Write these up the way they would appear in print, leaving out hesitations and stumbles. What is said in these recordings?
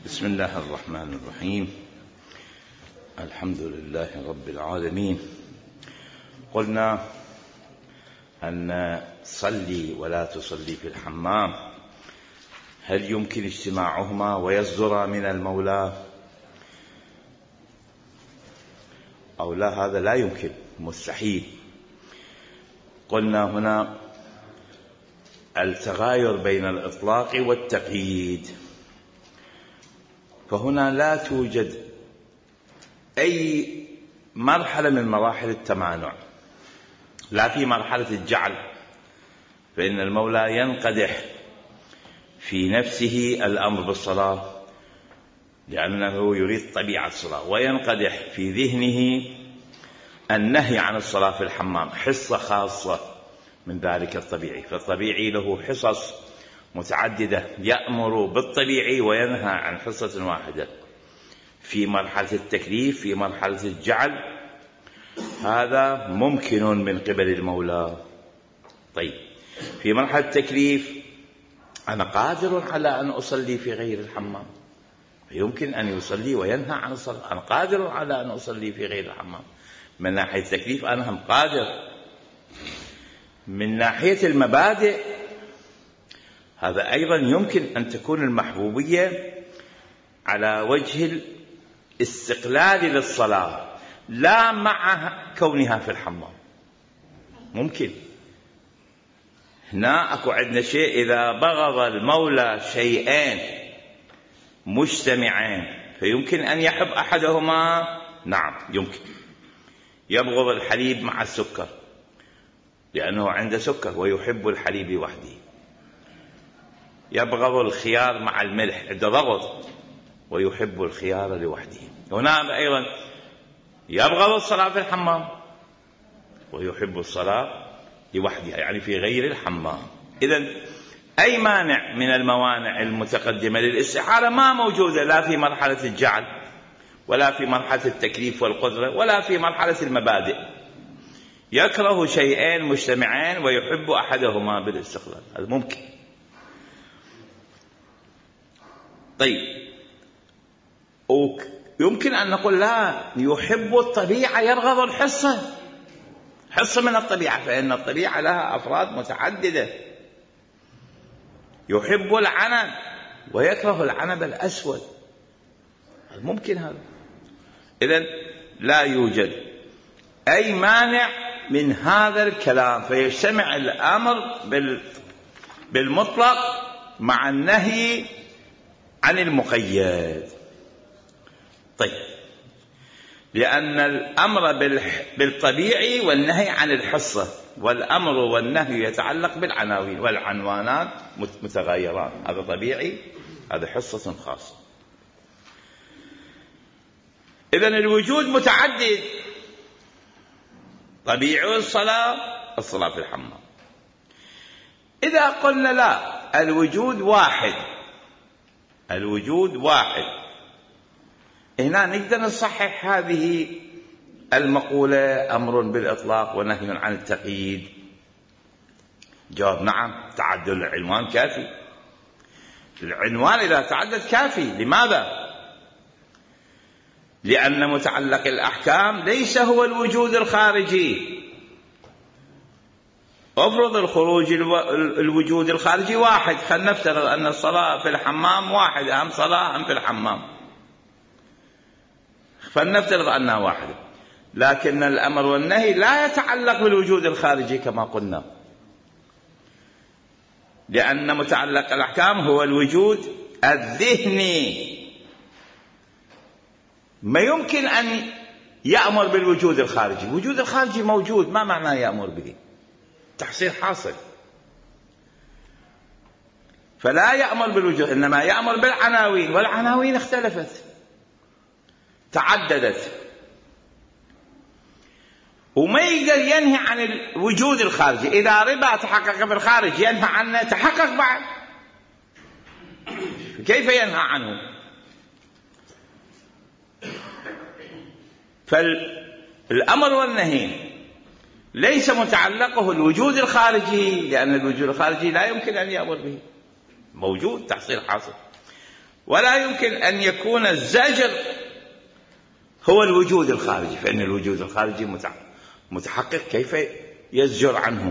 بسم الله الرحمن الرحيم. الحمد لله رب العالمين. قلنا أن تصلي ولا تصلي في الحمام هل يمكن اجتماعهما ويصدر من المولى أو لا؟ هذا لا يمكن، مستحيل. قلنا هنا التغاير بين الإطلاق والتقييد، فهنا لا توجد أي مرحلة من مراحل التمانع، لا في مرحلة الجعل، فإن المولى ينقدح في نفسه الأمر بالصلاة لأنه يريد طبيعة الصلاة، وينقدح في ذهنه النهي عن الصلاة في الحمام، حصة خاصة من ذلك الطبيعي. فالطبيعي له حصص متعددة، يأمر بالطبيعي وينهى عن حصة واحدة. في مرحلة التكليف، في مرحلة الجعل، هذا ممكن من قبل المولى. طيب، في مرحلة التكليف أنا قادر على أن أصلي في غير الحمام، يمكن أن يصلي وينهى عن الصلاة. أنا قادر على أن أصلي في غير الحمام. من ناحية التكليف أنا هم قادر. من ناحية المبادئ هذا أيضا يمكن أن تكون المحبوبية على وجه الاستقلال للصلاة، لا مع كونها في الحمام. ممكن هنا أكو عندنا شيء، إذا بغض المولى شيئين مجتمعين فيمكن أن يحب أحدهما. نعم يمكن. يبغض الحليب مع السكر لأنه عنده سكر ويحب الحليب وحده. يبغض الخيار مع الملح، عنده بغض ويحب الخيار لوحده. هنا أيضا يبغض الصلاة في الحمام ويحب الصلاة لوحدها، يعني في غير الحمام. إذن أي مانع من الموانع المتقدمة للاستحالة ما موجودة، لا في مرحلة الجعل ولا في مرحلة التكليف والقدرة ولا في مرحلة المبادئ. يكره شيئين مجتمعين ويحب أحدهما بالاستقلال، هذا ممكن. طيب، يمكن أن نقول لا، يحب الطبيعة يرغب الحصة، حصة من الطبيعة، فإن الطبيعة لها أفراد متعددة. يحب العنب ويكره العنب الأسود، ممكن هذا. إذن لا يوجد أي مانع من هذا الكلام، فيجتمع الأمر بالمطلق مع النهي عن المقيد. طيب، لأن الأمر بالطبيعي والنهي عن الحصة، والأمر والنهي يتعلق بالعناوين، والعنوانات متغيرات، هذا طبيعي، هذا حصة خاصة. إذن الوجود متعدد، طبيعي الصلاة في الحمام. إذا قلنا لا، الوجود واحد، الوجود واحد، هنا نقدر نصحح هذه المقولة أمر بالإطلاق ونهي عن التقييد. جواب نعم، تعدد العنوان كافي. العنوان إذا تعدد كافي. لماذا؟ لأن متعلق الأحكام ليس هو الوجود الخارجي. افرض الوجود الخارجي واحد، خلينا نفترض أن الصلاة في الحمام واحد، أهم صلاة أم في الحمام، فلنفترض أنها واحدة، لكن الأمر والنهي لا يتعلق بالوجود الخارجي كما قلنا، لأن متعلق الأحكام هو الوجود الذهني. ما يمكن أن يأمر بالوجود الخارجي. الوجود الخارجي موجود، ما معناه يأمر به؟ تحصيل حاصل. فلا يأمر بالوجود، إنما يأمر بالعناوين، والعناوين اختلفت، تعددت، وما يقدر ينهي عن الوجود الخارجي. إذا ربا تحقق في الخارج ينهى عنه، تحقق بعد، كيف ينهى عنه؟ فالأمر والنهي ليس متعلقه الوجود الخارجي، لأن الوجود الخارجي لا يمكن أن يأمر به، موجود، تحصيل حاصل. ولا يمكن أن يكون الزجر هو الوجود الخارجي، فإن الوجود الخارجي متحقق، كيف يزجر عنه؟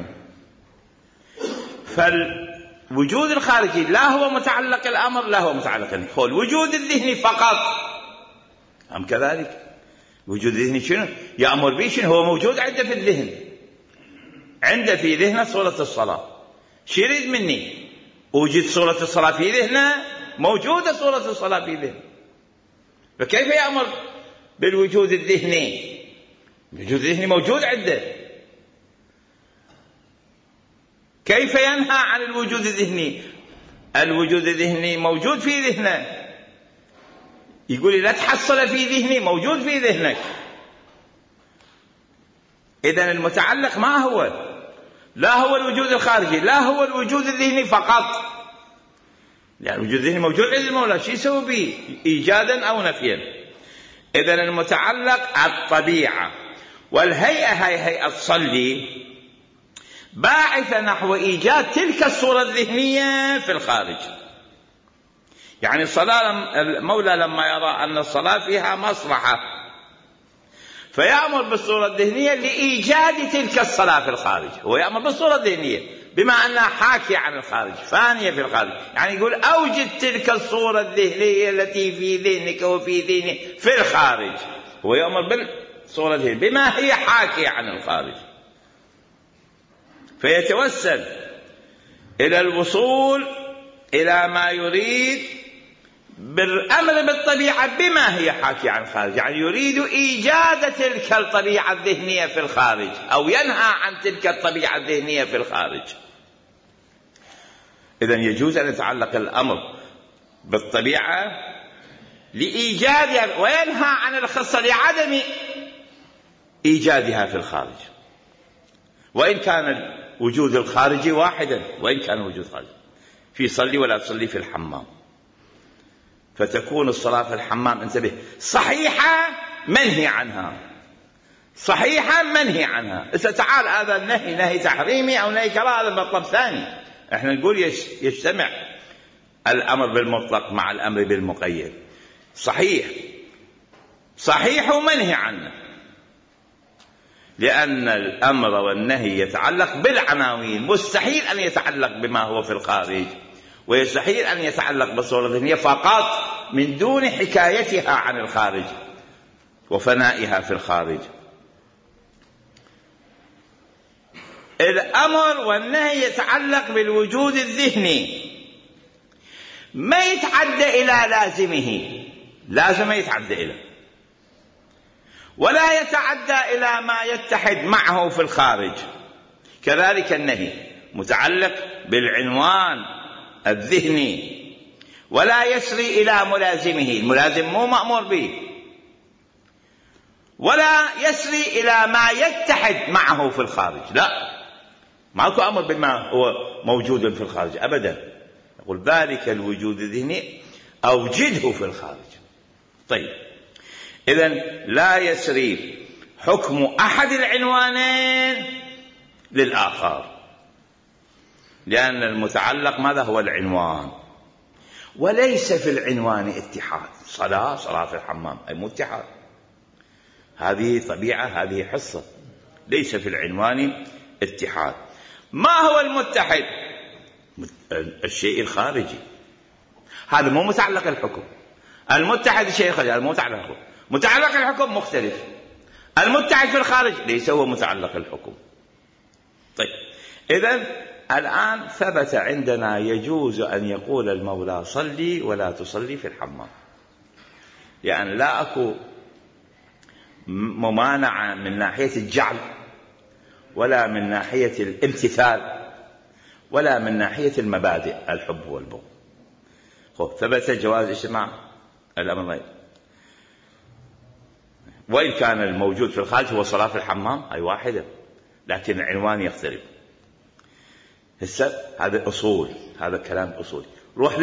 فالوجود الخارجي لا هو متعلق الأمر لا هو متعلق النهي، هو الوجود الذهني فقط. أم كذلك؟ الوجود الذهني شنو؟ يأمر به شنو؟ هو موجود عنده في الذهن، عنده في ذهنه صورة الصلاة، شو يريد مني؟ وجد صورة الصلاة في ذهنه، موجودة صورة الصلاة في ذهنه، فكيف يأمر بالوجود الذهني؟ الوجود الذهني موجود عنده، كيف ينهى عن الوجود الذهني؟ الوجود الذهني موجود في ذهنه، يقول لي لا تحصل في ذهني، موجود في ذهنك. إذن المتعلق ما هو؟ لا هو الوجود الخارجي لا هو الوجود الذهني فقط، يعني الوجود الذهني موجود عند المولى، شو يسوي به؟ إيجادا أو نفيا. إذن المتعلق الطبيعة، والهيئة هي هيئة صلي باعثة نحو إيجاد تلك الصورة الذهنية في الخارج. يعني الصلاة المولى لما يرى أن الصلاة فيها مصلحة فيأمر بالصورة الذهنية لإيجاد تلك الصلاة في الخارج، هو يأمر بالصورة الذهنية بما أنها حاكية عن الخارج، فانية في الخارج، يعني يقول أوجد تلك الصورة الذهنية التي في ذهنك وفي ذهني في الخارج، هو يأمر بالصورة الذهنية بما هي حاكية عن الخارج، فيتوسل إلى الوصول إلى ما يريد بالأمر بالطبيعة بما هي حاكية عن الخارج، يعني يريد إيجاد تلك الطبيعة الذهنية في الخارج، أو ينهى عن تلك الطبيعة الذهنية في الخارج. إذن يجوز أن يتعلق الأمر بالطبيعة لإيجادها، وينهى عن الخصة لعدم إيجادها في الخارج، وإن كان الوجود الخارجي واحدا، وإن كان الوجود خارجي في صلي ولا تصلي في الحمام، فتكون الصلاة في الحمام انتبه صحيحة منهي عنها، صحيحة منهي عنها. إذا تعال هذا النهي نهي تحريمي أو نهي كراهة، هذا مطلب ثاني. احنا نقول يجتمع الأمر بالمطلق مع الأمر بالمقيد، صحيح ومنهي عنه، لأن الأمر والنهي يتعلق بالعناوين، مستحيل أن يتعلق بما هو في الخارج، ويستحيل أن يتعلق بالصورة الذهنية فقط من دون حكايتها عن الخارج وفنائها في الخارج. الأمر والنهي يتعلق بالوجود الذهني، ما يتعدى إلى لازمه، لازم يتعدى إليه، ولا يتعدى إلى ما يتحد معه في الخارج. كذلك النهي متعلق بالعنوان الذهني، ولا يسري إلى ملازمه، الملازم مو مأمور به، ولا يسري إلى ما يتحد معه في الخارج، لا، ماكو أمر بما هو موجود في الخارج أبدا. يقول ذلك الوجود الذهني أوجده في الخارج. طيب، إذن لا يسري حكم أحد العنوانين للآخر، لأن المتعلق ماذا هو العنوان، وليس في العنوان اتحاد. صلاة في الحمام أي مو اتحاد، هذه طبيعة، هذه حصة، ليس في العنوان اتحاد. ما هو المتحد؟ الشيء الخارجي، هذا مو متعلق الحكم. المتحد الشيء الخارجي، هذا مو متعلق الحكم. متعلق الحكم مختلف، المتحد في الخارج ليس هو متعلق الحكم. طيب، إذن الآن ثبت عندنا يجوز أن يقول المولى صلي ولا تصلي في الحمام، لأن لا أكو ممانعة من ناحية الجعل، ولا من ناحية الامتثال، ولا من ناحية المبادئ الحب والبغض. ثبت جواز اجتماع الأمرين، وإن كان الموجود في الخارج هو صلاة في الحمام أي واحدة، لكن العنوان يختلف. هذا أصول، هذا كلام أصولي. روح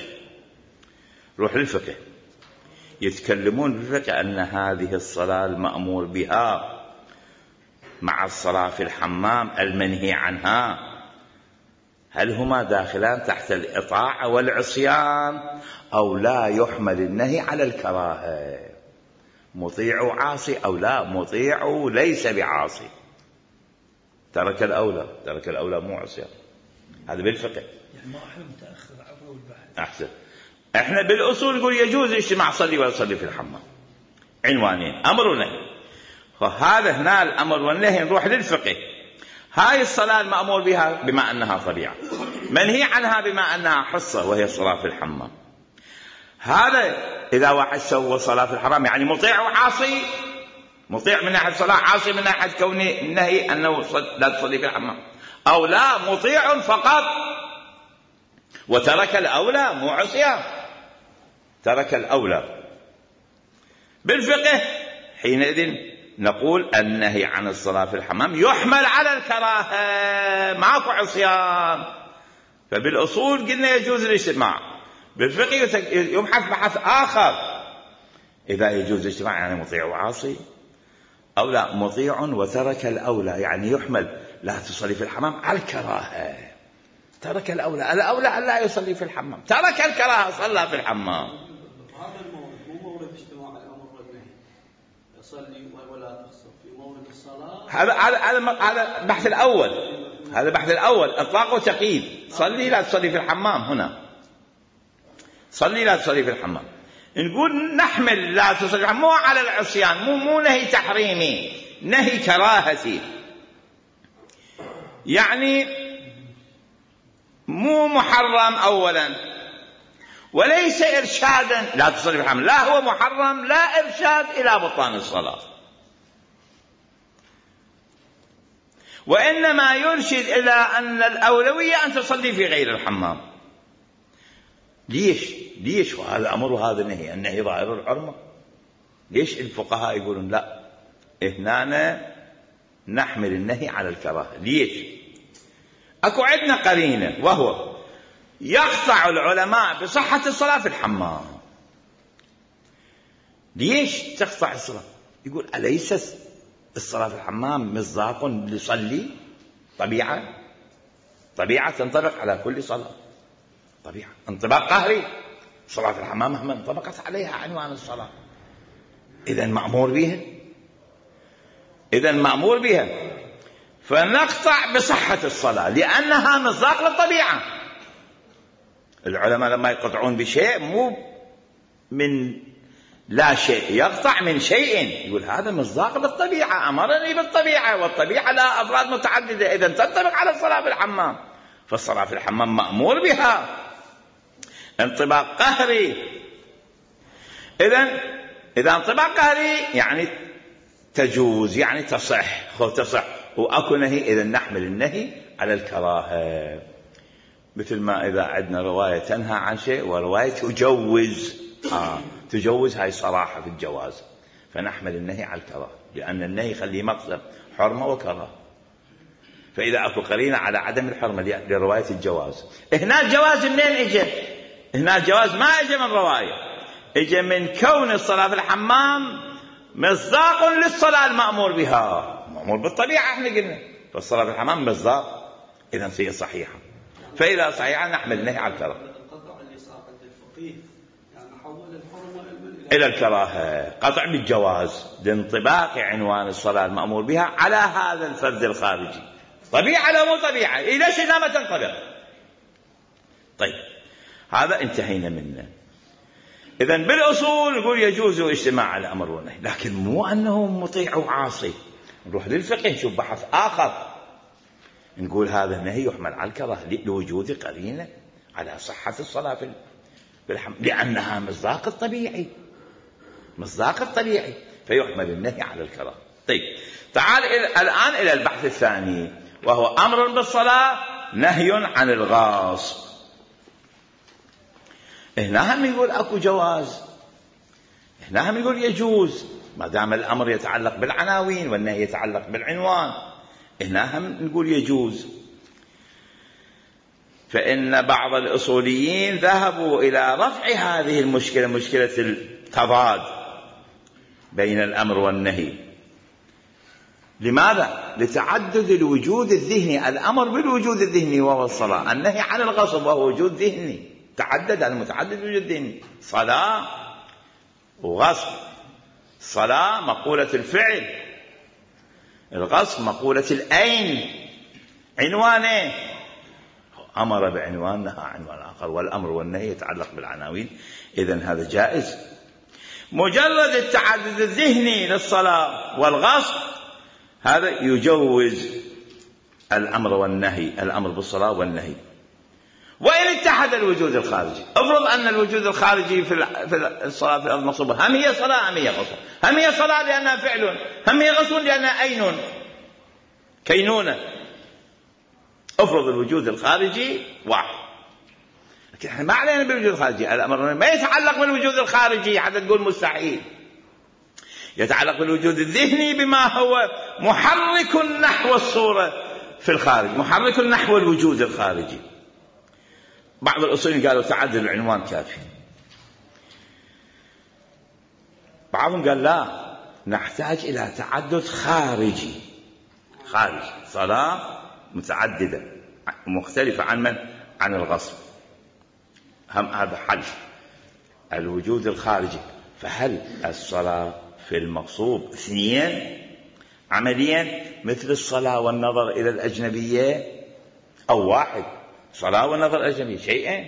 للفقه، يتكلمون بالفقه أن هذه الصلاة المأمور بها مع الصلاة في الحمام المنهي عنها، هل هما داخلان تحت الإطاعة والعصيان أو لا يحمل النهي على الكراهة؟ مطيع عاصي أو لا مطيع ليس بعاصي، ترك الأولى مو عصيان. هذا بالفقه يعني ما احنا متأخر عبره والبحث. أحسن. احنا بالأصول نقول يجوز اجتماع صلي ولا صلي في الحمام، عنوانين أمر ونهي. فهذا هنا الأمر والنهي نروح للفقه. هاي الصلاة المأمور بها بما أنها طبيعة، منهي عنها بما أنها حصة وهي الصلاة في الحمام. هذا إذا واحد سوى صلاة في الحرام يعني مطيع وعاصي، مطيع من ناحية الصلاة، عاصي من ناحية كون النهي أنه لا تصلي في الحمام، أو لا مطيع فقط وترك الأولى مو عصيان، ترك الأولى. بالفقه حينئذ نقول النهي عن الصلاة في الحمام يحمل على الكراهة، ماكو عصيان. فبالأصول قلنا يجوز الاجتماع، بالفقه يبحث بحث آخر، إذا يجوز الاجتماع يعني مطيع وعاصي، أو لا مطيع وترك الأولى يعني يحمل لا تصلي في الحمام على الكراهة، ترك الأولى أن لا يصلي في الحمام، ترك الكراهة صلى في الحمام. هذا المورد مو مورد اجتماع الأمر والنهي، يصلي ولا تقصر في مورد الصلاة. هذا البحث الأول، هذا البحث الأول إطلاق وتقييد. صلي لا تصلي في الحمام، هنا صلي لا تصلي في الحمام، نقول نحمل لا تصلي في الحمام مو على العصيان، مو نهي تحريمي، نهي كراهتي، يعني مو محرم أولا وليس إرشادا لا تصلي في الحمام، لا هو محرم لا إرشاد إلى بطلان الصلاة، وإنما يرشد إلى أن الأولوية أن تصلي في غير الحمام. ليش وهذا أمر وهذا نهي، النهي ظاهر الحرمة. ليش الفقهاء يقولون لا هنا نحمل النهي على الكراهة؟ ليش؟ أكو عندنا قرينة، وهو يقطع العلماء بصحة الصلاة في الحمام. ليش تقطع الصلاة؟ يقول أليس الصلاة في الحمام مصداق لصلي، طبيعة تنطبق على كل صلاة، طبيعة انطباق قهري. الصلاة في الحمام مهما انطبقت عليها عنوان الصلاة، إذن مأمور بها، فنقطع بصحة الصلاة لأنها مصداق للطبيعة. العلماء لما يقطعون بشيء مو من لا شيء، يقطع من شيء، يقول هذا مصداق للطبيعة، أمرني بالطبيعة، والطبيعة لها أفراد متعددة، إذن تنطبق على الصلاة في الحمام، فالصلاة في الحمام مأمور بها انطباق قهري. إذا انطباق قهري يعني تجوز، يعني تصح، وأكو نهي، إذا نحمل النهي على الكراهة. مثل ما إذا عندنا رواية تنهى عن شيء ورواية تجوز، هاي صراحة في الجواز، فنحمل النهي على الكراهة، لأن النهي يخلي مقصد حرمة وكراهة. فإذا أكو قرينة على عدم الحرمة لرواية الجواز، هنا الجواز منين إجا؟ هنا الجواز ما إجا من رواية، إجا من كون الصلاة في الحمام مصداق للصلاة المأمور بها، مأمور بالطبيعة احنا قلنا، فالصلاة في الحمام مصداق، إذن هي صحيحة، فإذا صحيحة نحمل النهي على الكراهة. القطع اللي صار عند الفقيه يعني حول الحرمة إلى الكراهة، قطع بالجواز لانطباق عنوان الصلاة المأمور بها على هذا الفرد الخارجي، طبيعة لا مو طبيعة، ليش لا ما تنطبق؟ طيب هذا انتهينا منه. إذن بالأصول نقول يجوز اجتماع الأمر والنهي، لكن مو أنه مطيع وعاصي. نروح للفقه نشوف بحث آخر، نقول هذا النهي يحمل على الكراهة لوجود قرينة على صحة الصلاة في الحمام، لأنها مصداق الطبيعي، فيحمل النهي على الكراهة. طيب تعال الآن إلى البحث الثاني، وهو أمر بالصلاة نهي عن الغاصب. هنا هم يقول أكو جواز، هنا هم يقول يجوز، ما دام الأمر يتعلق بالعناوين والنهي يتعلق بالعنوان، هنا هم نقول يجوز. فإن بعض الأصوليين ذهبوا إلى رفع هذه المشكلة، مشكلة التضاد بين الأمر والنهي، لماذا؟ لتعدد الوجود الذهني. الأمر بالوجود الذهني وهو الصلاة، النهي عن الغصب وهو وجود ذهني، تعدد المتعدد وجود ذهني، صلاة وغصب. الصلاة مقولة الفعل، الغصب مقولة الأين، عنوانه، أمر بعنوان نهى عنوان آخر، والأمر والنهي يتعلق بالعناوين. إذن هذا جائز. مجرد التعدد الذهني للصلاة والغصب هذا يجوز الأمر والنهي، الأمر بالصلاة والنهي. وإن اتحد الوجود الخارجي، افرض أن الوجود الخارجي في الصلاة في الأرض مغصوبة، هم هي صلاة هم هي غصب، هم هي صلاة لأنها فعل، هم هي غصب لأنها أين كينونة. افرض الوجود الخارجي واحد، لكن احنا ما علينا بالوجود الخارجي، الأمر ما يتعلق بالوجود الخارجي حتى تقول مستحيل، يتعلق بالوجود الذهني بما هو محرك نحو الصورة في الخارج، محرك نحو الوجود الخارجي. بعض الأصوليين قالوا تعدد العنوان كافي، بعضهم قال لا، نحتاج إلى تعدد خارجي، خارج صلاة متعددة مختلفة عن من؟ عن الغصب. هذا حل الوجود الخارجي. فهل الصلاة في المغصوب اثنين عمليا مثل الصلاة والنظر إلى الأجنبية، أو واحد صلاة والنظر إلى الأجنبية شيئين،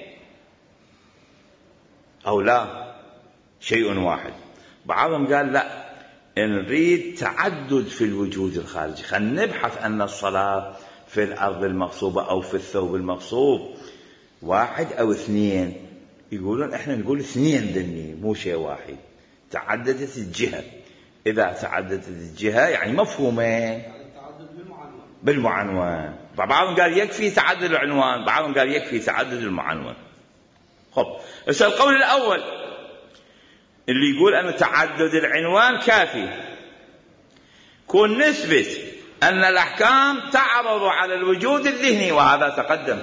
أو لا شيء واحد؟ بعضهم قال لا، نريد تعدد في الوجود الخارجي، خلينا نبحث أن الصلاة في الأرض المغصوبة أو في الثوب المغصوب واحد أو اثنين. يقولون إحنا نقول اثنين ذني مو شيء واحد، تعددت الجهة. إذا تعددت الجهة يعني مفهومين بالمعنون. بعضهم قال يكفي تعدد العنوان، بعضهم قال يكفي تعدد المعنون. خب القول الأول اللي يقول أن تعدد العنوان كافي، كون نثبت أن الأحكام تعرض على الوجود الذهني، وهذا تقدم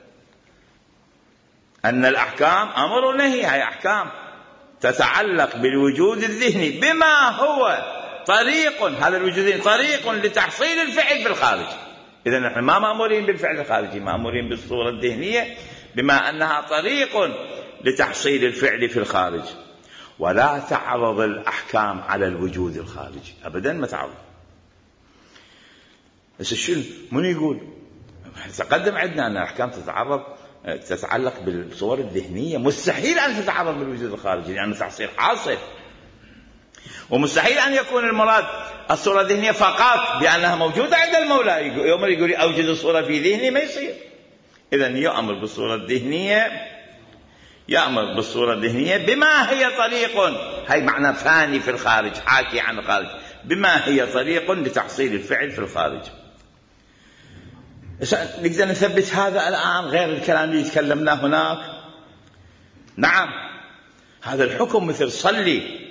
أن الأحكام أمر ونهي، هي أحكام تتعلق بالوجود الذهني بما هو طريق، هذا الوجود الذهني طريق لتحصيل الفعل في الخارج. إذا نحن ما مأمورين بالفعل الخارجي، مأمورين بالصورة الذهنية بما أنها طريق لتحصيل الفعل في الخارج. ولا تعرض الأحكام على الوجود الخارجي أبدا، ما تعرض. بس شنو من يقول؟ تقدم عندنا أن الأحكام تتعلق بالصور الذهنية، مستحيل أن تتعرض بالوجود الخارجي لأن تحصيل حاصل، ومستحيل أن يكون المراد الصورة الذهنية فقط بأنها موجودة عند المولى. يوم يقول أوجد الصورة في ذهني ما يصير. إذن يأمر بالصورة الذهنية، يأمر بالصورة الذهنية بما هي طريق، هي معنى ثاني في الخارج، حاكي عن الخارج، بما هي طريق لتحصيل الفعل في الخارج. نقدر نثبت هذا الآن غير الكلام اللي تكلمناه هناك؟ نعم، هذا الحكم مثل صلي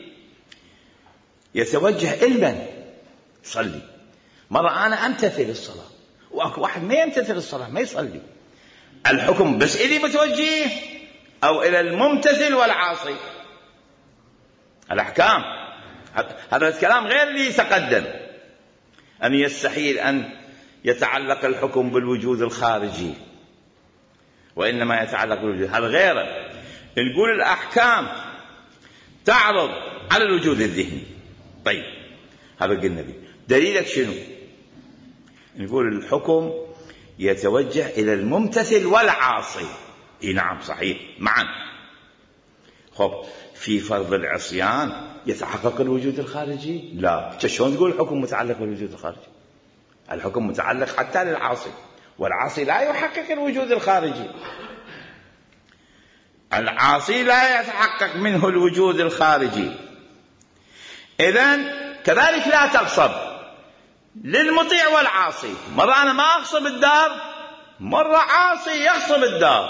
يتوجه إلمن صلي. مرة أنا أمتثل الصلاة وأكو واحد ما يمتثل الصلاة ما يصلي، الحكم بس إلي متوجه أو إلى الممتثل والعاصي؟ الأحكام هذا الكلام غير اللي يتقدم، أن يستحيل أن يتعلق الحكم بالوجود الخارجي وإنما يتعلق بالوجود، هذا غيره. نقول الأحكام تعرض على الوجود الذهني. طيب هذا قلنا به، دليلك شنو؟ نقول الحكم يتوجه إلى الممتثل والعاصي. نعم صحيح معا. خب في فرض العصيان يتحقق الوجود الخارجي؟ لا. شلون تقول الحكم متعلق بالوجود الخارجي؟ الحكم متعلق حتى للعاصي، والعاصي لا يحقق الوجود الخارجي، العاصي لا يتحقق منه الوجود الخارجي. إذن كذلك لا تغصب للمطيع والعاصي. مرة أنا ما أغصب الدار، مرة عاصي يغصب الدار،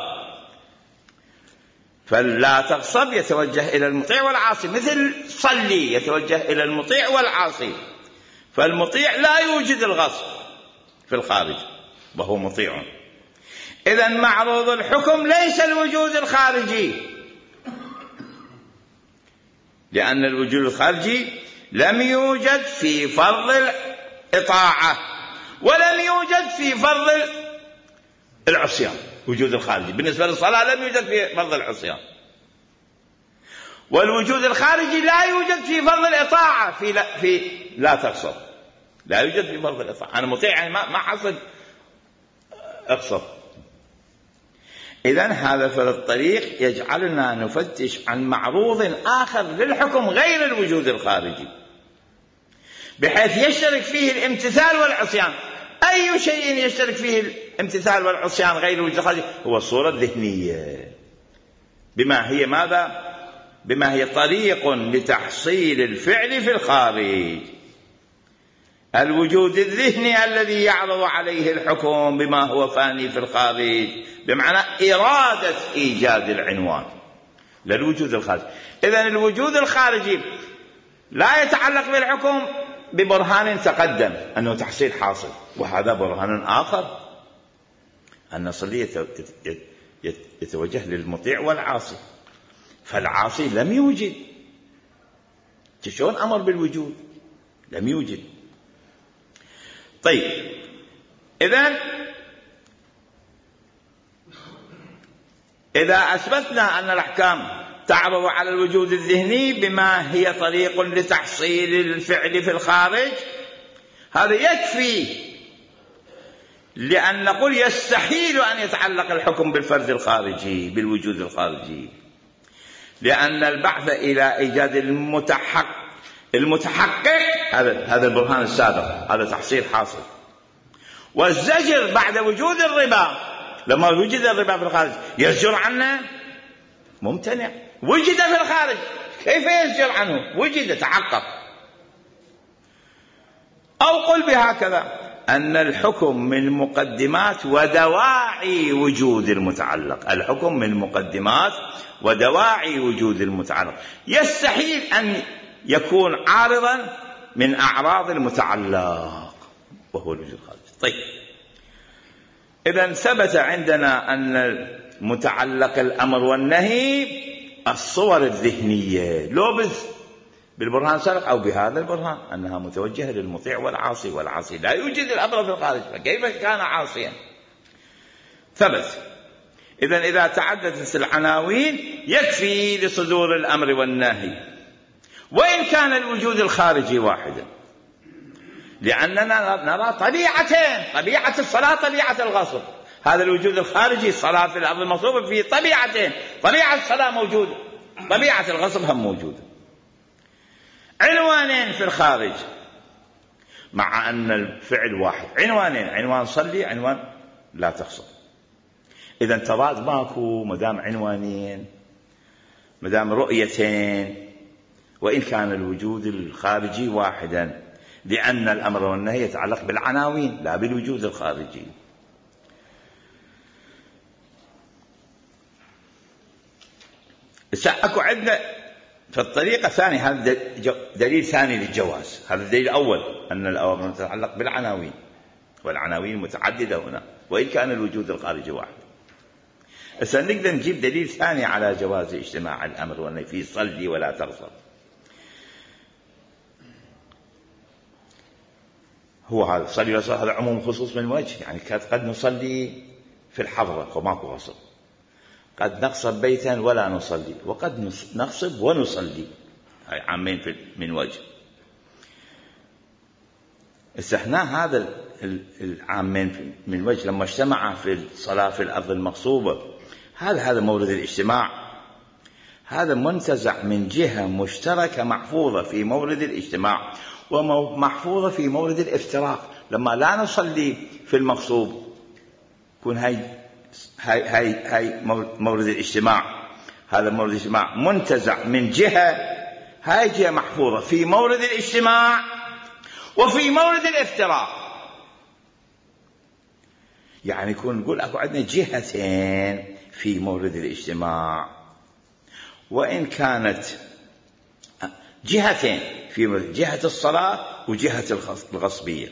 فلا تغصب يتوجه إلى المطيع والعاصي، مثل صلي يتوجه إلى المطيع والعاصي، فالمطيع لا يوجد الغصب في الخارج وهو مطيع. إذن معروض الحكم ليس الوجود الخارجي، لأن الوجود الخارجي لم يوجد في فرض الإطاعة، ولم يوجد في فرض العصيان. وجود الخارجي بالنسبة للصلاة لم يوجد في فرض العصيان، والوجود الخارجي لا يوجد في فرض الإطاعة في لا تقصر، لا يوجد في فرض الإطاعة. أنا مطيع يعني ما حصل أقصر. إذن هذا في الطريق يجعلنا نفتش عن معروض آخر للحكم غير الوجود الخارجي، بحيث يشترك فيه الامتثال والعصيان. أي شيء يشترك فيه الامتثال والعصيان غير الوجود الخارجي هو الصورة الذهنية، بما هي ماذا؟ بما هي طريق لتحصيل الفعل في الخارج. الوجود الذهني الذي يعرض عليه الحكم بما هو فاني في الخارج، بمعنى إرادة إيجاد العنوان للوجود الخارجي. إذن الوجود الخارجي لا يتعلق بالحكم ببرهان تقدم أنه تحصيل حاصل، وهذا برهان آخر أن الصلي يتوجه للمطيع والعاصي، فالعاصي لم يوجد. شلون أمر بالوجود؟ لم يوجد. طيب، إذن إذا أثبتنا أن الأحكام تعرض على الوجود الذهني بما هي طريق لتحصيل الفعل في الخارج، هذا يكفي لأن نقول يستحيل أن يتعلق الحكم بالفرد الخارجي بالوجود الخارجي، لأن البحث إلى إيجاد المتحقق هذا البرهان السابق، هذا تحصيل حاصل. والزجر بعد وجود الربا، لما وجد الربا في الخارج يزجر عنه؟ ممتنع. وجد في الخارج كيف يزجر عنه؟ وجد، تحقق. أو قل بهكذا أن الحكم من مقدمات ودواعي وجود المتعلق، الحكم من مقدمات ودواعي وجود المتعلق، يستحيل أن يكون عارضا من أعراض المتعلق وهو الوجود الخارجي. طيب، إذن ثبت عندنا أن متعلق الأمر والنهي الصور الذهنية، لو بالبرهان السابق أو بهذا البرهان أنها متوجهة للمطيع والعاصي، والعاصي لا يوجد الأمر في الخارج، فكيف كان عاصيا؟ ثبت. إذن إذا تعددت العناوين يكفي لصدور الأمر والنهي، وإن كان الوجود الخارجي واحدا، لأننا نرى طبيعتين: طبيعة الصلاة، طبيعة الغصب. هذا الوجود الخارجي، الصلاة في الأرض المغصوبة، في طبيعتين: طبيعة الصلاة موجودة، طبيعة الغصب هم موجودة. عنوانين في الخارج مع أن الفعل واحد، عنوانين: عنوان صلي، عنوان لا تغصب. إذا تضاد ماكو مدام عنوانين، مدام رؤيتين، وإن كان الوجود الخارجي واحدا، لأن الأمر والنهي يتعلق بالعناوين لا بالوجود الخارجي. أكو عندنا في الطريقة الثانية، هذا دليل ثاني للجواز. هذا الدليل الأول أن الأمر تتعلق بالعناوين، والعناوين متعددة هنا وإن كان الوجود الخارجي واحد. نقدر نجيب دليل ثاني على جواز اجتماع الأمر والنهي في صلي ولا تغصب. هو هذا صلي ولا تغصب، هذا عموم خصوص من وجه، يعني قد نصلي في الحضرة وماكو غصب، قد نغصب بيتا ولا نصلي، وقد نغصب ونصلي، هاي عامين من وجه. استحنا هذا العامين من وجه لما اجتمع في الصلاة في الأرض المغصوبة، هذا مورد الاجتماع، هذا منتزع من جهة مشتركة محفوظة في مورد الاجتماع ومحفوظة في مورد الافتراق. لما لا نصلي في المغصوب يكون هاي مورد الاجتماع، هذا مورد الاجتماع منتزع من جهة، هاي جهة محفوظة في مورد الاجتماع وفي مورد الافتراق. يعني نقول أكو عندنا جهتين في مورد الاجتماع، وإن كانت جهتين في مورد، جهة الصلاة وجهة الغصبية.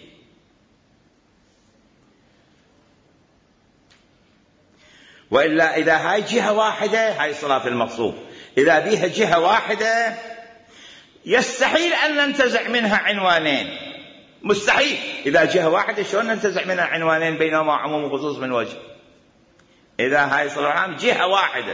وإلا إذا هاي جهة واحدة، هاي صلاة المغصوب، إذا بيها جهة واحدة يستحيل أن ننتزع منها عنوانين، مستحيل. إذا جهة واحدة شلون ننتزع منها عنوانين بينهما عموم وخصوص من وجه؟ إذا هاي صلة العام جهة واحدة،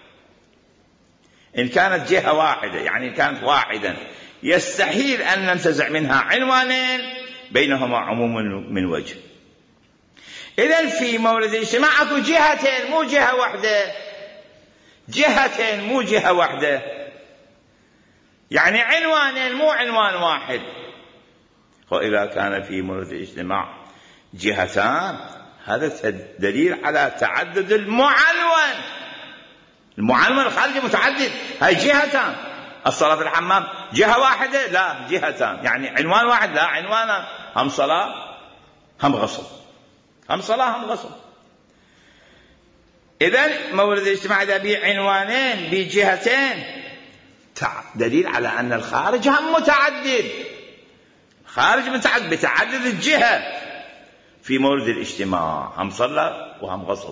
إن كانت جهة واحدة يعني إن كانت واحدا يستحيل أن ننتزع منها عنوانين بينهما عموم من وجه. إذن في مورد الاجتماع أكو جهتين مو جهة واحدة، جهتين مو جهة واحدة، يعني عنوانين مو عنوان واحد. وإذا كان في مورد الاجتماع جهتان هذا دليل على تعدد المعنون. المعنون الخارجي متعدد، هاي جهتان. الصلاة في الحمام جهة واحدة؟ لا، جهتان، يعني عنوان واحد؟ لا، عنوانان، هم صلاة هم غسل، هم صلاة هم غسل. إذن مورد الاجتماع إذا به عنوانين بجهتين دليل على أن الخارج هم متعدد، خارج متعدد بتعدد الجهة في مورد الاجتماع، هم صلى وهم غسل.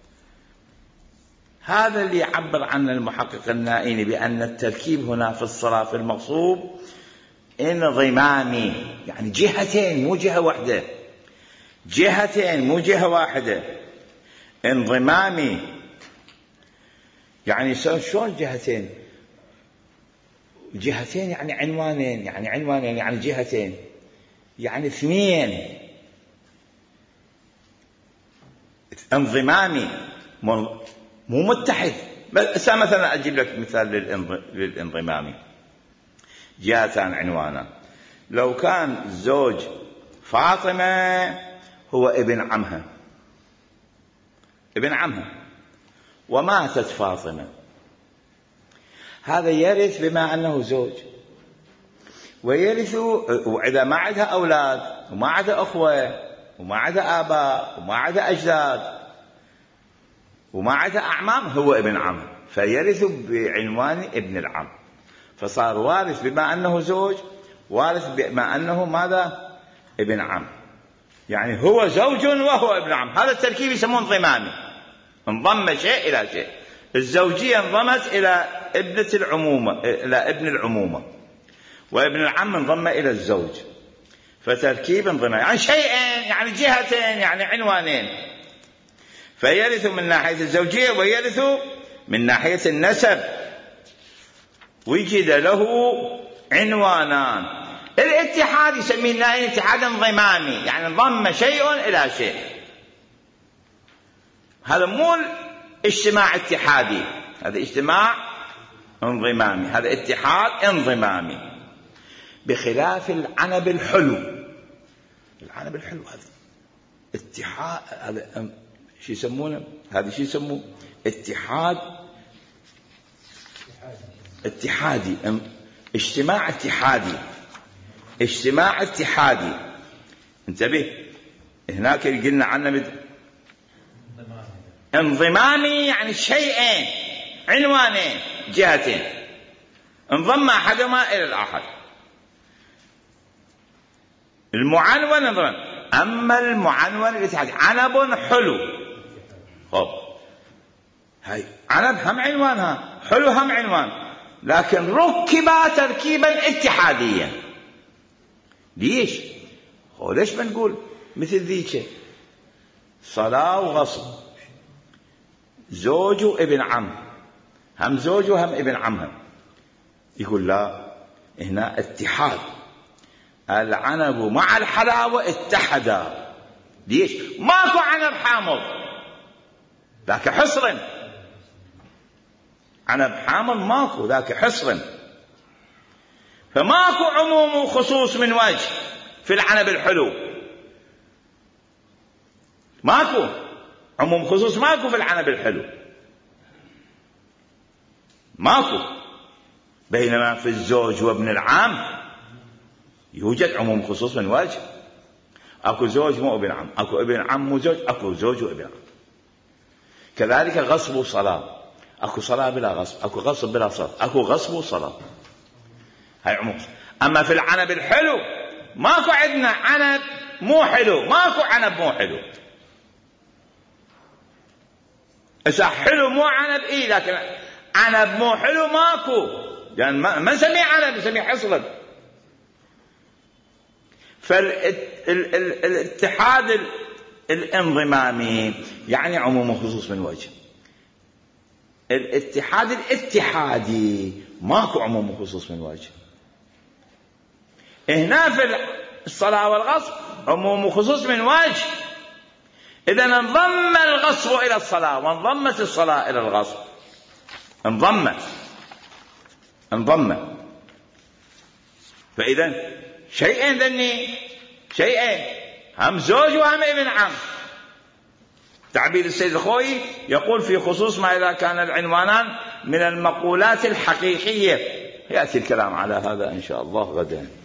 هذا اللي يعبر عنه المحقق النائيني بأن التركيب هنا في الصلاة في المغصوب انضمامي، يعني جهتين مو جهة واحدة، جهتين مو جهة واحدة، انضمامي. يعني شلون جهتين؟ جهتين يعني عنوانين، يعني عنوانين يعني جهتين، يعني اثنين. انضمامي مو متحد. بس مثلا أجيب لك مثال للانضمامي. جهتان عنوانا، لو كان زوج فاطمة هو ابن عمها، ابن عمها، وماتت فاطمة، هذا يرث بما أنه زوج، ويرث وإذا ما عندها أولاد وما عندها أخوة وما عندها آباء وما عندها أجداد وما عندها أعمام، هو ابن عم، فيرث بعنوان ابن العم، فصار وارث بما أنه زوج، وارث بما أنه ماذا؟ ابن عم، يعني هو زوج وهو ابن عم. هذا التركيب يسمونه انضمامي، انضم شيء إلى شيء. الزوجية انضمت إلى ابنة العمومة، إلى ابن العمومة، وابن العم انضم إلى الزوج، فتركيب انضمامي يعني شيئين، يعني جهتين، يعني عنوانين، فيرث من ناحية الزوجية ويرث من ناحية النسب، وجد له عنوانان. الاتحاد يسميه النائي اتحاد انضمامي، يعني انضم شيء إلى شيء. هذا مو اجتماع اتحادي، هذا اجتماع انضمامي، هذا اتحاد انضمامي، بخلاف العنب الحلو. العنب الحلو هذا اتحاد، هذا شو يسمونه؟ هذا شو يسموه؟ اتحاد اتحادي، اجتماع اتحادي، اجتماع اتحادي. انتبه، هناك قلنا عنه انضمامي، يعني شيئين، عنوانين، جهتين، انضم احدهما الى الاخر. المعنون انضمام. اما المعنون الاتحادي عنب حلو، خب هاي عنب هم عنوانها، حلو هم عنوان، لكن ركبا تركيبا اتحاديا. ليش؟ ليش بنقول مثل ذيك صلاة وغصب، زوج وابن عم، هم زوج وهم ابن عمها، يقول لا، هنا اتحاد، العنب مع الحلاوة اتحدا. ليش؟ ماكو عنب حامض، ذاك حصر، عنب حامض ماكو، ذاك حصر، فماكو عموم وخصوص من وجه في العنب الحلو، ماكو عموم خصوص، ماكو في العنب الحلو، ماكو. بينما في الزوج وابن العم يوجد عموم خصوص من وجه، اكو زوج مو ابن عم، اكو ابن عم مو زوج، اكو زوج وابن عم. كذلك غصب وصلاة، اكو صلاة بلا غصب، اكو غصب بلا صلاة، اكو غصب وصلاة، هاي عموم. اما في العنب الحلو ماكو عندنا عنب مو حلو، ماكو عنب مو حلو. إذا حلو مو عنب لكن عنب مو حلو ماكو، يعني ما نسميه عنب، نسميه حصلب. فالاتحاد الانضمامي يعني عموم وخصوص من وجه. الاتحاد الاتحادي ماكو عموم وخصوص من وجه. هنا في الصلاة والغصب عموم وخصوص من وجه. إذا انضم الغصب إلى الصلاة وانضمت الصلاة إلى الغصب، انضمت. فإذا شيئين ذني، شيئين، هم زوج وهم ابن عم. تعبير السيد الخوئي يقول في خصوص ما إذا كان العنوانان من المقولات الحقيقية. يأتي الكلام على هذا إن شاء الله غدا.